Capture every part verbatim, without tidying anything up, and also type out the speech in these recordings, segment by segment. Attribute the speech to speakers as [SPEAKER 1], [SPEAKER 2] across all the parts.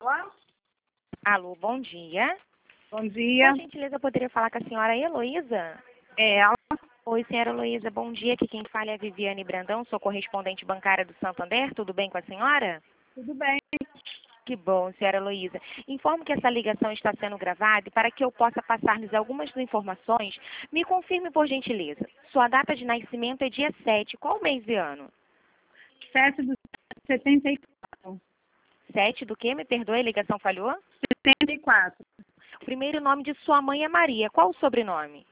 [SPEAKER 1] Olá,
[SPEAKER 2] Alô, bom dia.
[SPEAKER 1] bom dia.
[SPEAKER 2] Por gentileza, eu poderia falar com a senhora Heloísa?
[SPEAKER 1] É ela.
[SPEAKER 2] Oi, senhora Heloísa, bom dia. Aqui quem fala é a Viviane Brandão, sou correspondente bancária do Santander. Tudo bem com a senhora?
[SPEAKER 1] Tudo bem?
[SPEAKER 2] Que bom, senhora Heloísa. Informo que essa ligação está sendo gravada e para que eu possa passar-lhes algumas informações, me confirme por gentileza. Sua data de nascimento é dia sete. Qual mês e ano?
[SPEAKER 1] sete do setenta e quatro.
[SPEAKER 2] sete do quê? Me perdoe, a ligação falhou?
[SPEAKER 1] setenta e quatro.
[SPEAKER 2] O primeiro nome de sua mãe é Maria. Qual o sobrenome?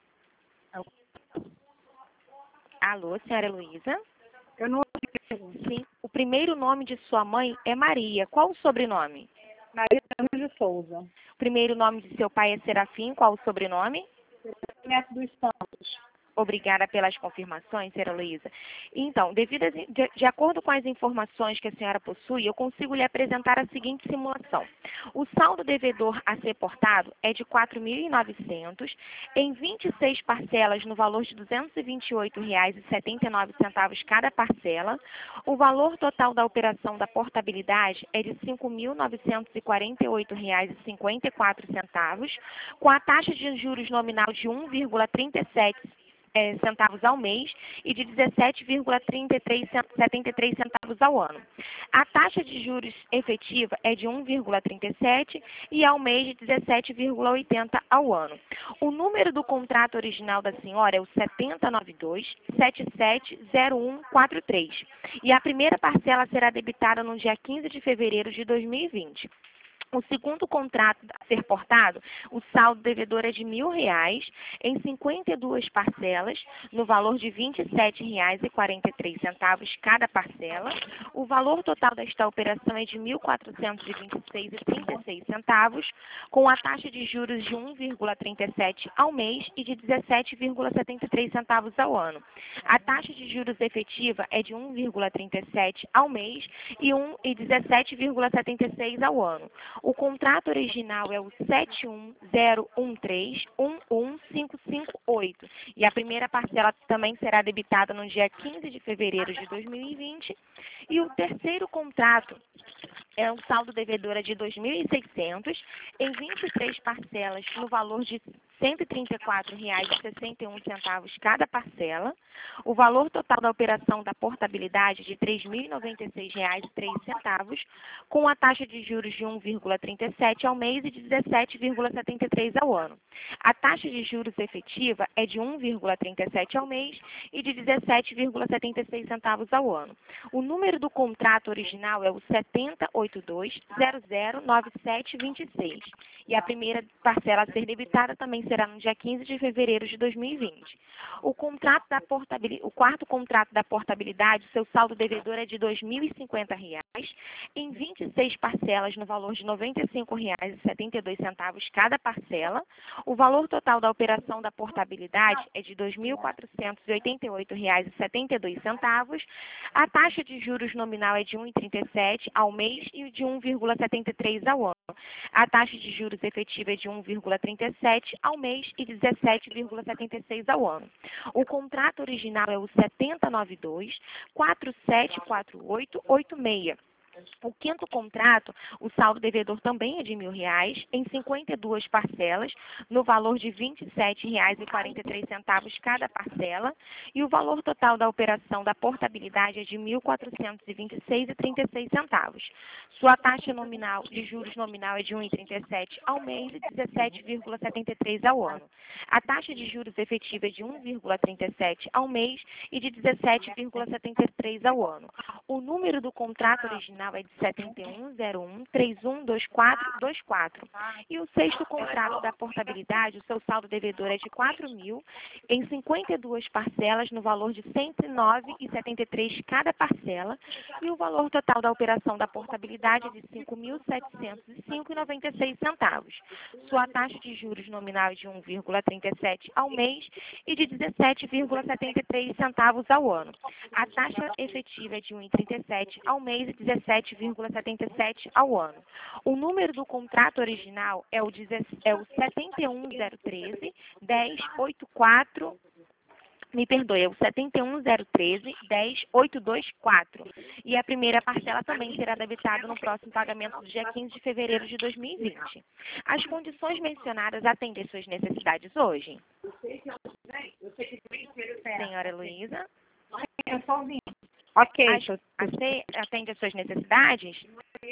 [SPEAKER 2] Alô, senhora Heloísa?
[SPEAKER 1] Eu não ouvi.
[SPEAKER 2] Sim. O primeiro nome de sua mãe é Maria. Qual o sobrenome?
[SPEAKER 1] Maria Ana de Souza.
[SPEAKER 2] O primeiro nome de seu pai é Serafim. Qual o sobrenome?
[SPEAKER 1] Neto dos Santos.
[SPEAKER 2] Obrigada pelas confirmações, senhora Luísa. Então, devido a, de, de acordo com as informações que a senhora possui, eu consigo lhe apresentar a seguinte simulação. O saldo devedor a ser portado é de quatro mil e novecentos em vinte e seis parcelas no valor de duzentos e vinte e oito reais e setenta e nove centavos cada parcela. O valor total da operação da portabilidade é de cinco mil novecentos e quarenta e oito reais e cinquenta e quatro centavos, com a taxa de juros nominal de um vírgula trinta e sete É, centavos ao mês e de dezessete vírgula setenta e três centavos ao ano. A taxa de juros efetiva é de um vírgula trinta e sete e ao mês de dezessete vírgula oitenta ao ano. O número do contrato original da senhora é o sete zero nove dois, sete sete zero um quatro três e a primeira parcela será debitada no dia quinze de fevereiro de dois mil e vinte. O segundo contrato a ser portado, o saldo devedor é de mil reais em cinquenta e duas parcelas, no valor de vinte e sete reais e quarenta e três centavos cada parcela. O valor total desta operação é de mil quatrocentos e vinte e seis reais e trinta e seis centavos, com a taxa de juros de um vírgula trinta e sete ao mês e de dezessete vírgula setenta e três centavos ao ano. A taxa de juros efetiva é de um vírgula trinta e sete ao mês e, um, e dezessete vírgula setenta e seis ao ano. O contrato original é o sete um zero um três um um cinco cinco oito e a primeira parcela também será debitada no dia quinze de fevereiro de dois mil e vinte. E o terceiro contrato é um saldo devedor de dois mil e seiscentos em vinte e três parcelas no valor de cento e trinta e quatro reais e sessenta e um centavos cada parcela. O valor total da operação da portabilidade de três mil e noventa e seis reais e três centavos, com a taxa de juros de um vírgula trinta e sete ao mês e de dezessete vírgula setenta e três ao ano. A taxa de juros efetiva é de um vírgula trinta e sete ao mês e de dezessete vírgula setenta e seis centavos ao ano. O número do contrato original é o sete zero oito dois, zero zero nove sete dois seis e a primeira parcela a ser debitada também será no dia quinze de fevereiro de dois mil e vinte. O, contrato da portabilidade, o quarto contrato da portabilidade, seu saldo devedor é de dois mil e cinquenta reais em vinte e seis parcelas no valor de noventa e cinco reais e setenta e dois centavos cada parcela. O valor total da operação da portabilidade é de dois mil quatrocentos e oitenta e oito reais e setenta e dois centavos. A taxa de juros nominal é de um vírgula trinta e sete ao mês e de um vírgula setenta e três ao ano. A taxa de juros efetiva é de um vírgula trinta e sete ao mês e dezessete vírgula setenta e seis ao ano. O contrato original é o sete zero nove dois, quatro sete quatro oito oito seis. O quinto contrato, o saldo devedor também é de mil reais, em cinquenta e duas parcelas, no valor de vinte e sete reais e quarenta e três centavos cada parcela, e o valor total da operação da portabilidade é de mil quatrocentos e vinte e seis reais e trinta e seis centavos. Sua taxa nominal de juros nominal é de um vírgula trinta e sete ao mês e dezessete vírgula setenta e três ao ano. A taxa de juros efetiva é de um vírgula trinta e sete ao mês e de dezessete vírgula setenta e três ao ano. O número do contrato original é de sete um zero um, três um dois quatro dois quatro. E o sexto contrato da portabilidade, o seu saldo devedor é de quatro mil em cinquenta e duas parcelas no valor de cento e nove reais e setenta e três centavos cada parcela. E o valor total da operação da portabilidade é de cinco mil setecentos e cinco reais e noventa e seis centavos. Sua taxa de juros nominal é de um vírgula trinta e sete ao mês e de dezessete vírgula setenta e três centavos ao ano. A taxa efetiva é de um vírgula trinta e sete ao mês e dezessete vírgula setenta e sete ao ano. O número do contrato original é o, é o sete um zero um três, um zero oito quatro Me perdoe, é o setenta e um zero treze, dez, oitocentos e vinte e quatro. E a primeira parcela também será debitada no próximo pagamento do dia quinze de fevereiro de dois mil e vinte. As condições mencionadas atendem suas necessidades hoje? Senhora Heloísa?
[SPEAKER 1] Eu só ouvindo. Ok.
[SPEAKER 2] As, ace- atende às suas necessidades?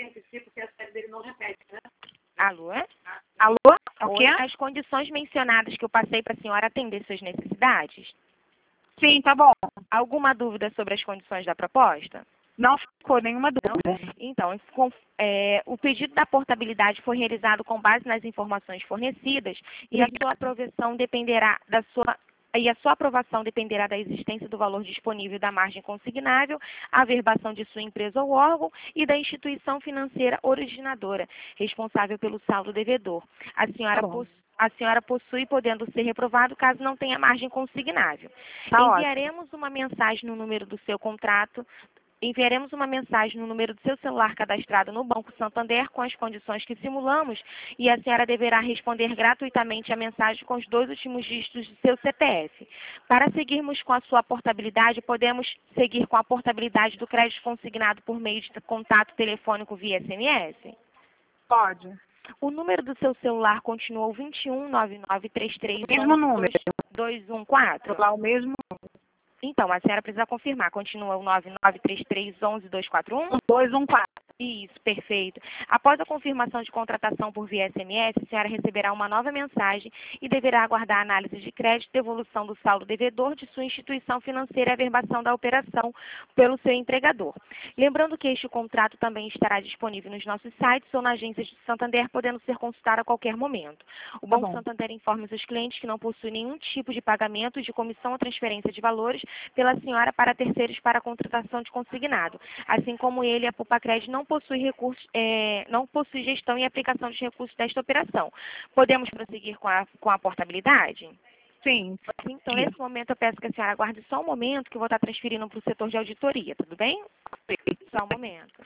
[SPEAKER 2] Alô?
[SPEAKER 1] Alô? O
[SPEAKER 2] Oi,
[SPEAKER 1] quê?
[SPEAKER 2] as condições mencionadas que eu passei para a senhora atender suas necessidades?
[SPEAKER 1] Sim, tá bom.
[SPEAKER 2] Alguma dúvida sobre as condições da proposta?
[SPEAKER 1] Não ficou nenhuma dúvida.
[SPEAKER 2] Então, com- é, o pedido da portabilidade foi realizado com base nas informações fornecidas e a sua aprovação dependerá da sua e a sua aprovação dependerá da existência do valor disponível da margem consignável, a averbação de sua empresa ou órgão e da instituição financeira originadora, responsável pelo saldo devedor. A senhora,
[SPEAKER 1] Tá bom.
[SPEAKER 2] possui, a senhora possui, podendo ser reprovado caso não tenha margem consignável.
[SPEAKER 1] Tá ótimo.
[SPEAKER 2] Enviaremos uma mensagem no número do seu contrato Enviaremos uma mensagem no número do seu celular cadastrado no Banco Santander com as condições que simulamos e a senhora deverá responder gratuitamente a mensagem com os dois últimos dígitos do seu C P F. Para seguirmos com a sua portabilidade, podemos seguir com a portabilidade do crédito consignado por meio de contato telefônico via S M S?
[SPEAKER 1] Pode.
[SPEAKER 2] O número do seu celular continua o vinte e um, nove nove três três,
[SPEAKER 1] Mesmo número.
[SPEAKER 2] dois um quatro?
[SPEAKER 1] Lá o mesmo
[SPEAKER 2] Então, a senhora precisa confirmar. Continua o nove nove três três, um um, dois quatro um?
[SPEAKER 1] dois um quatro.
[SPEAKER 2] Isso, perfeito. Após a confirmação de contratação por via S M S, a senhora receberá uma nova mensagem e deverá aguardar a análise de crédito, devolução do saldo devedor de sua instituição financeira e averbação da operação pelo seu empregador. Lembrando que este contrato também estará disponível nos nossos sites ou na agência de Santander, podendo ser consultado a qualquer momento. O Banco
[SPEAKER 1] bom.
[SPEAKER 2] Santander informa os seus clientes que não possui nenhum tipo de pagamento de comissão ou transferência de valores pela senhora para terceiros para a contratação de consignado. Assim como ele, a Pupacred não possui recursos, é, não possui gestão e aplicação de recursos desta operação. Podemos prosseguir com a, com a portabilidade?
[SPEAKER 1] Sim.
[SPEAKER 2] Então, nesse momento, eu peço que a senhora aguarde só um momento, que eu vou estar transferindo para o setor de auditoria, tudo bem? Só um momento.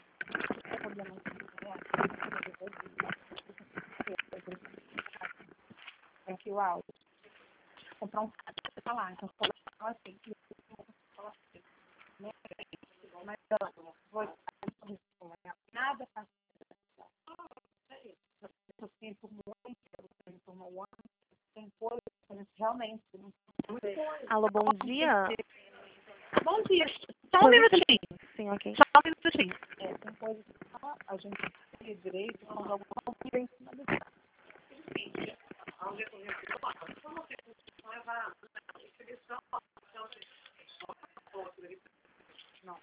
[SPEAKER 1] Aqui o áudio. Comprar um carro pra falar. Então, falar assim. Mas, ó, vou nada faz eu sinto muito, eu sinto um ano, tem coisa que a gente realmente não sei.
[SPEAKER 2] Alô, bom dia.
[SPEAKER 1] Bom dia. Só um minutinho.
[SPEAKER 2] Sim, ok.
[SPEAKER 1] Só um minutinho. É, tem coisas que só a gente tem direito, quando alguma coisa em cima do não.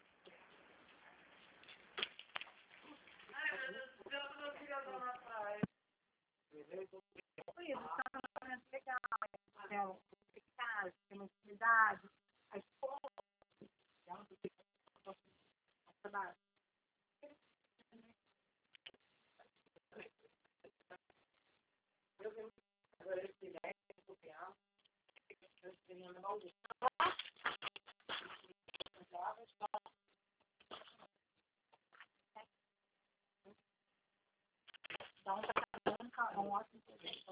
[SPEAKER 1] Legal, tem uma intimidade, a escola, trabalho. Um ótimo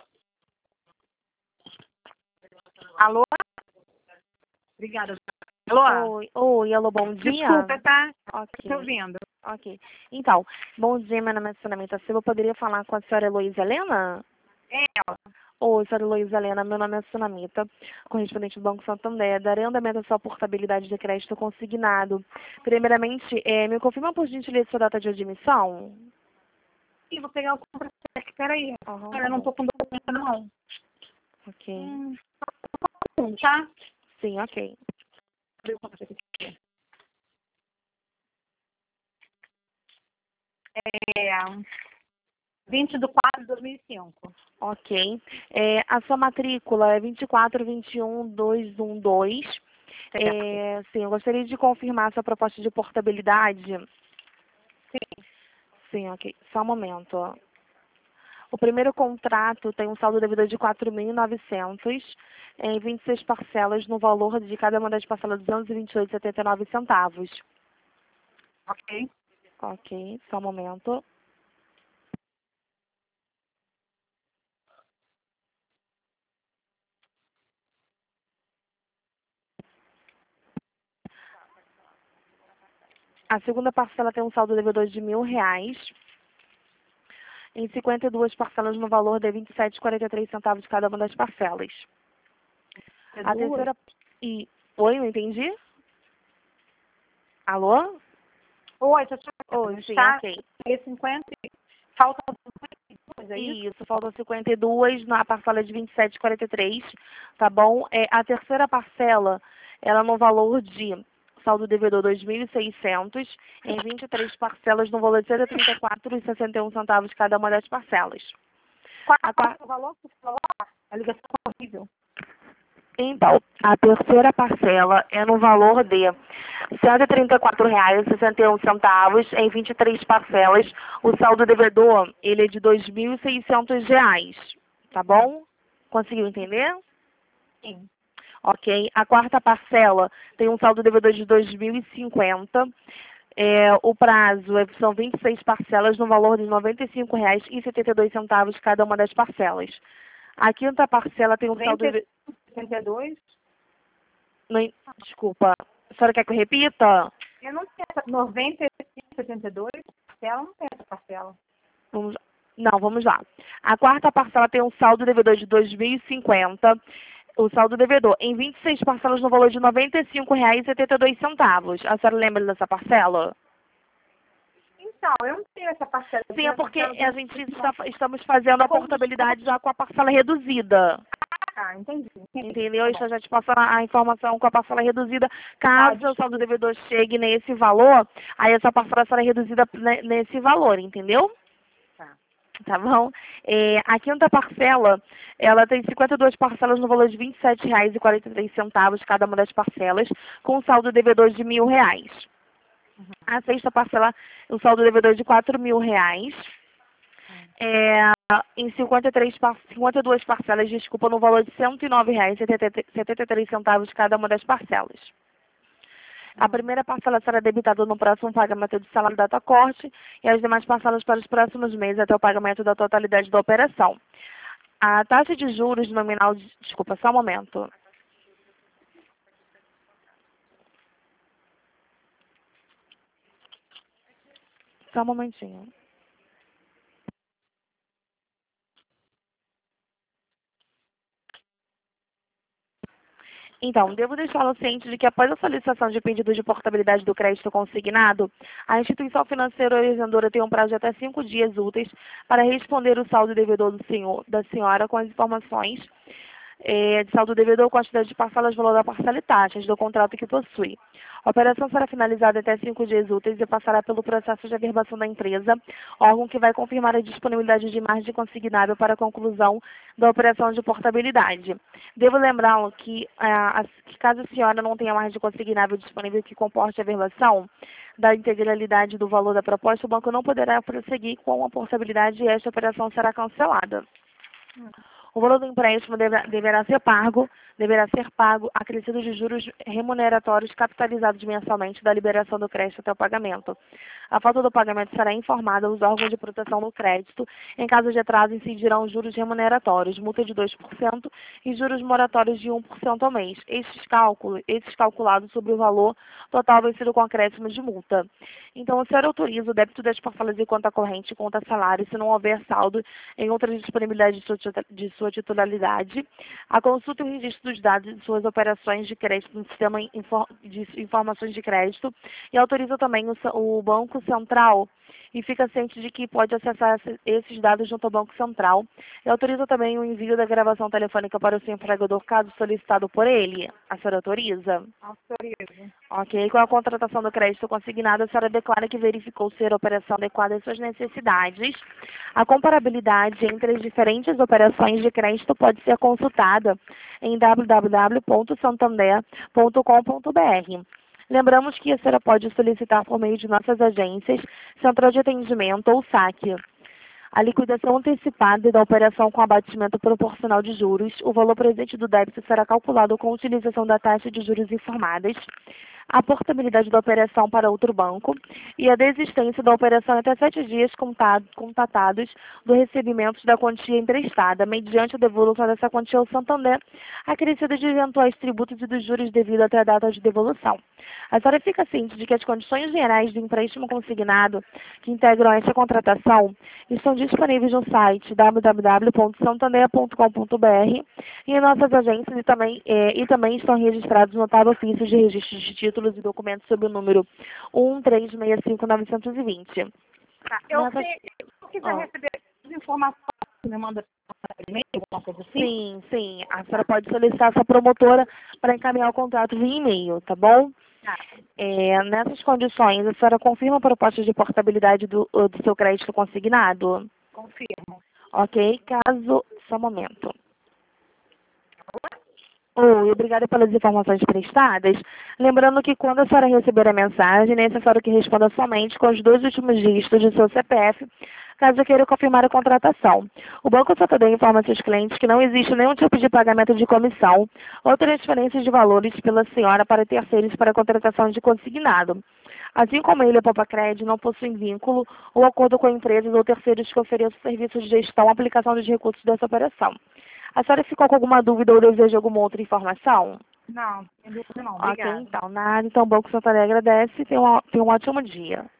[SPEAKER 1] alô? Obrigada. Alô?
[SPEAKER 2] Oi, oi, alô, bom dia.
[SPEAKER 1] Desculpa, tá?
[SPEAKER 2] Ok,
[SPEAKER 1] Estou ouvindo.
[SPEAKER 2] ok. Então, bom dia, meu nome é Sunamita Silva. Eu poderia falar com a senhora Heloísa Helena?
[SPEAKER 1] É,
[SPEAKER 2] Oi, senhora Heloísa Helena, meu nome é Sunamita, correspondente do Banco Santander. Darei andamento à sua portabilidade de crédito consignado. Primeiramente, eh, me confirma por gentileza sua data de admissão?
[SPEAKER 1] sim, vou pegar o contra-cheque. Peraí.
[SPEAKER 2] Aham,
[SPEAKER 1] Olha,
[SPEAKER 2] tá
[SPEAKER 1] eu não
[SPEAKER 2] bom.
[SPEAKER 1] tô com documento, não.
[SPEAKER 2] Ok.
[SPEAKER 1] Hum, tá?
[SPEAKER 2] Sim, ok.
[SPEAKER 1] Cadê o contra-cheque aqui? É vinte de quatro de dois mil e cinco.
[SPEAKER 2] Ok. É, a sua matrícula é vinte e quatro, vinte e um, dois um dois. É, sim, eu gostaria de confirmar a sua proposta de portabilidade.
[SPEAKER 1] Sim.
[SPEAKER 2] Sim, ok. Só um momento. O primeiro contrato tem um saldo devedor de quatro mil e novecentos em vinte e seis parcelas no valor de cada uma das parcelas duzentos e vinte e oito vírgula setenta e nove centavos.
[SPEAKER 1] Ok.
[SPEAKER 2] Ok, só um momento. A segunda parcela tem um saldo devedor de mil reais, em cinquenta e duas parcelas no valor de vinte e sete reais e quarenta e três centavos cada uma das parcelas.
[SPEAKER 1] É
[SPEAKER 2] A
[SPEAKER 1] duas?
[SPEAKER 2] terceira... E... Oi, não entendi? Alô?
[SPEAKER 1] Oi, você
[SPEAKER 2] Oi, sim,
[SPEAKER 1] está
[SPEAKER 2] ok.
[SPEAKER 1] cinquenta, faltam cinquenta e duas, é isso?
[SPEAKER 2] Isso, faltam cinquenta e duas na parcela de vinte e sete reais e quarenta e três, tá bom? É, a terceira parcela, ela no valor de saldo devedor dois mil e seiscentos, em vinte e três parcelas no valor de cento e trinta e quatro reais e sessenta e um centavos cada uma das parcelas.
[SPEAKER 1] Qual
[SPEAKER 2] A
[SPEAKER 1] é
[SPEAKER 2] qua-
[SPEAKER 1] o valor que você falou? A ligação é horrível.
[SPEAKER 2] Então, a terceira parcela é no valor de cento e trinta e quatro reais e sessenta e um centavos em vinte e três parcelas. O saldo devedor, ele é de dois mil e seiscentos reais, tá bom? Conseguiu entender?
[SPEAKER 1] Sim.
[SPEAKER 2] Ok. A quarta parcela tem um saldo devedor de dois mil e cinquenta. É, o prazo é- são vinte e seis parcelas no valor de noventa e cinco reais e setenta e dois centavos cada uma das parcelas. A quinta parcela tem um saldo devedor...
[SPEAKER 1] setenta e dois?
[SPEAKER 2] Não en- Desculpa. A senhora quer que eu repita?
[SPEAKER 1] Eu não tenho essa. noventa e cinco, setenta e dois? Parcela, não tem essa parcela.
[SPEAKER 2] Vamos... Não, vamos lá. A quarta parcela tem um saldo devedor de dois mil e cinquenta. O saldo devedor em vinte e seis parcelas no valor de noventa e cinco reais e setenta e dois centavos. A senhora lembra dessa parcela?
[SPEAKER 1] Então, eu não tenho essa parcela. Eu
[SPEAKER 2] Sim,
[SPEAKER 1] tenho
[SPEAKER 2] é
[SPEAKER 1] a
[SPEAKER 2] porque
[SPEAKER 1] parcela
[SPEAKER 2] a
[SPEAKER 1] de-
[SPEAKER 2] gente está, estamos fazendo a portabilidade já com a parcela reduzida.
[SPEAKER 1] Ah, entendi. entendi.
[SPEAKER 2] Entendeu?
[SPEAKER 1] Tá
[SPEAKER 2] Isso
[SPEAKER 1] bom.
[SPEAKER 2] já te passa a informação com a parcela reduzida.
[SPEAKER 1] Ah,
[SPEAKER 2] Caso o
[SPEAKER 1] desculpa.
[SPEAKER 2] saldo devedor chegue nesse valor, aí essa parcela será reduzida ne- nesse valor, entendeu?
[SPEAKER 1] Tá.
[SPEAKER 2] Tá bom? É, a quinta parcela, ela tem cinquenta e duas parcelas no valor de vinte e sete reais e quarenta e três centavos cada uma das parcelas, com um saldo devedor de mil reais. A sexta parcela, o saldo devedor de quatro mil reais. É, em cinquenta e três, par- cinquenta e duas parcelas, desculpa, no valor de cento e nove reais e setenta e três centavos cada uma das parcelas. A primeira parcela será debitada no próximo pagamento de salário data corte e as demais parcelas para os próximos meses até o pagamento da totalidade da operação. A taxa de juros nominal, de, desculpa, só um momento. Só um momentinho. Então, devo deixá-lo ciente de que após a solicitação de pedido de portabilidade do crédito consignado, a instituição financeira originadora tem um prazo de até cinco dias úteis para responder o saldo devedor do senhor, da senhora com as informações eh, de saldo devedor, quantidade de parcelas, valor da parcela e taxas do contrato que possui. A operação será finalizada até cinco dias úteis e passará pelo processo de averbação da empresa, órgão que vai confirmar a disponibilidade de margem consignável para a conclusão da operação de portabilidade. Devo lembrá-lo que, ah, as- que caso a senhora não tenha margem consignável disponível que comporte a averbação da integralidade do valor da proposta, o banco não poderá prosseguir com a portabilidade e esta operação será cancelada. O valor do empréstimo deverá, deverá ser pago, deverá ser pago acrescido de juros remuneratórios capitalizados mensalmente da liberação do crédito até o pagamento. A falta do pagamento será informada aos órgãos de proteção do crédito. Em caso de atraso, incidirão juros remuneratórios, multa de dois por cento e juros moratórios de um por cento ao mês. Estes cálculos, estes calculados sobre o valor total vencido com acréscimo de multa. Então, o senhor autoriza o débito das parcelas de conta corrente e conta salário, se não houver saldo em outra disponibilidade de sua, tita- de sua titularidade, a consulta e o registro dos dados de suas operações de crédito no sistema infor- de informações de crédito e autoriza também o, sa- o Banco Central e fica ciente de que pode acessar esse- esses dados junto ao Banco Central e autoriza também o envio da gravação telefônica para o seu empregador caso solicitado por ele. A senhora autoriza?
[SPEAKER 1] Autorizo.
[SPEAKER 2] Ok. Com a contratação do crédito consignado, a senhora declara que verificou ser a operação adequada às suas necessidades. A comparabilidade entre as diferentes operações de crédito pode ser consultada em w w w ponto santander ponto com ponto b r. Lembramos que a senhora pode solicitar por meio de nossas agências, Central de Atendimento ou saque. A liquidação antecipada da operação com abatimento proporcional de juros, o valor presente do débito será calculado com a utilização da taxa de juros informadas.
[SPEAKER 3] a portabilidade da operação para outro banco e a desistência da operação em até sete dias contatados do recebimento da quantia emprestada, mediante a devolução dessa quantia ao Santander, acrescida de eventuais tributos e dos juros devido até a data de devolução. A senhora fica ciente de que as condições gerais do empréstimo consignado que integram esta contratação estão disponíveis no site w w w ponto santander ponto com ponto b r e em nossas agências e também, eh, e também estão registrados no notável ofício de registro de títulos e documentos sob o número um três seis cinco nove dois zero.
[SPEAKER 1] Tá, eu,
[SPEAKER 3] Nessas...
[SPEAKER 1] sei, eu quiser
[SPEAKER 3] oh.
[SPEAKER 1] receber as informações, você me manda e-mail, alguma coisa assim?
[SPEAKER 3] Sim, sim. A senhora pode solicitar a sua promotora para encaminhar o contrato via e-mail, tá bom?
[SPEAKER 1] Tá.
[SPEAKER 3] É, nessas condições, a senhora confirma a proposta de portabilidade do, do seu crédito consignado?
[SPEAKER 1] Confirmo.
[SPEAKER 3] Ok, caso... Só um momento. Oi, obrigada pelas informações prestadas. Lembrando que quando a senhora receber a mensagem, é necessário que responda somente com os dois últimos dígitos do seu C P F, caso queira confirmar a contratação. O Banco Santander informa seus clientes que não existe nenhum tipo de pagamento de comissão ou transferência de valores pela senhora para terceiros para a contratação de consignado. Assim como ele e a Popacred não possuem vínculo ou acordo com empresas ou terceiros que ofereçam serviços de gestão ou aplicação dos recursos dessa operação. A senhora ficou com alguma dúvida ou deseja alguma outra informação?
[SPEAKER 1] Não, não tem dúvida não.
[SPEAKER 3] Ok,
[SPEAKER 1] Obrigada.
[SPEAKER 3] então, nada. Então, o Banco Santander agradece e tenha um, tenha um ótimo dia.